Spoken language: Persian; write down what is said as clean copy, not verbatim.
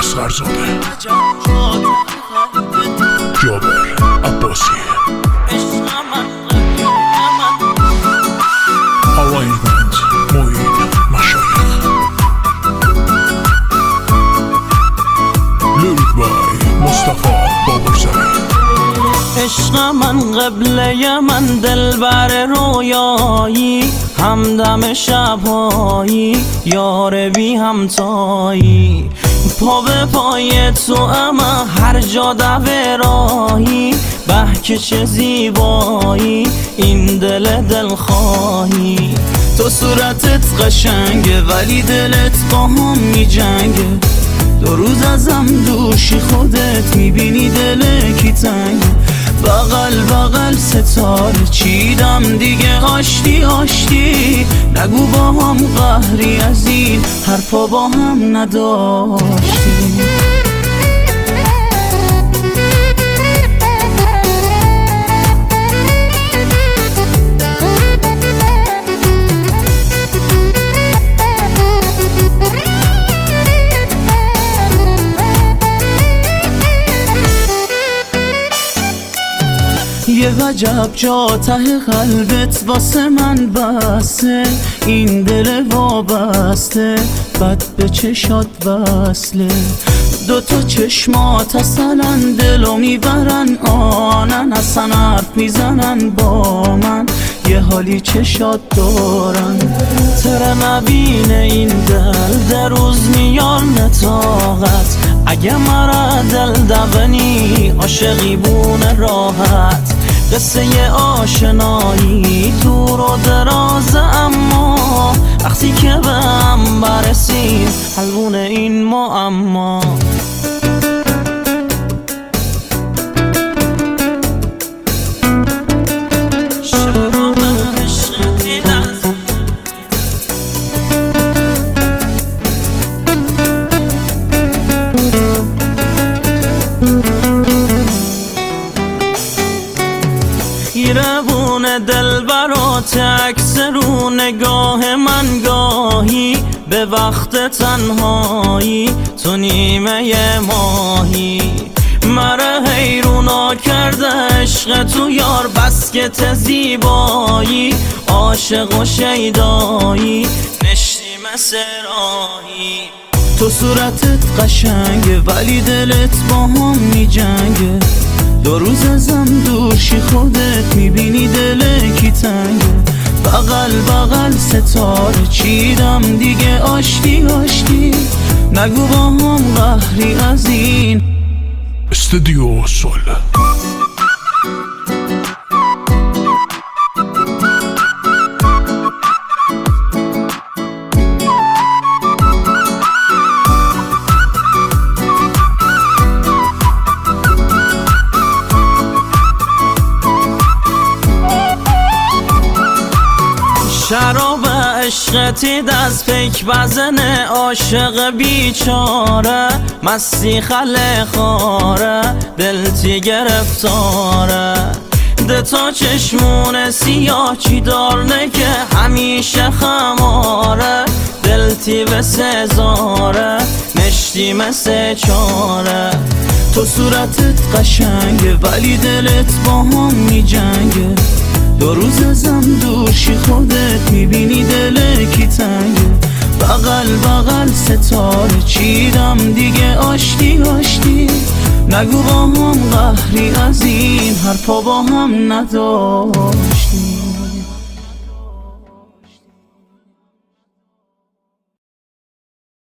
اصغرزاده، جابر عباسی، آرایمنت معین مشایخ، لیریک بای مصطفی بابرزمی. عشق من قبله من دلبر رویایی، همدم شبهایی یار بی همتایی. پا به پای تو اما هر جا دوراهی، به که چه زیبایی این دل دلخواهی. تو صورتت قشنگه ولی دلت با هم می جنگه. دو روز ازم دوشی خودت میبینی دل کی تنگه. بغل بغل ستاره چیدم دیگه آشتی آشتی. نگو با هم قهری از این حرفا با هم نداشتی. یه وجب جا ته قلبت واسه من بسته، این دل وابسته بد به چشات وصله. دوتا چشمات اصلا دلو میبرن آنن، اصلا حرف میزنن با من یه حالی چشات دارن. تره نبینه این دل در روز میار نتاقت، اگه مرا دل دبنی عاشقی بونه راحت. قصه آشنایی دور و دراز اما وقتی که به هم برسیم حلونه این معما. خیربون دل برات عکس رو نگاه من گاهی، به وقت تنهایی تو نیمه ماهی. مرا حیرونا کرده عشق تو یار بس که ته زیبایی. عاشق و شیدایی نشتی مثل راهی. تو صورتت قشنگه ولی دلت با هم می جنگه. دو روز ازم دورشی خودت میبینی دل کی تنگه. بغل بغل ستاره چیدم دیگه آشتی آشتی. نگو با هم قهری از این استودیو سول. شراب عشقتی دست پیک بزنه عاشق بیچاره. مستی خله خاره دلتی گرفتاره. دتا چشمون سیاه چی دارنه که همیشه خماره. دلتی به سزاره نشتی مثل چاره. تو صورتت قشنگه ولی دلت با هم می جنگه. دو روز ازم دورشی خودت میبینی دل کی تنگه. بغل بغل ستاره چیدم دیگه آشتی آشتی. نگو با هم قهری از این حرفا با هم نداشتی.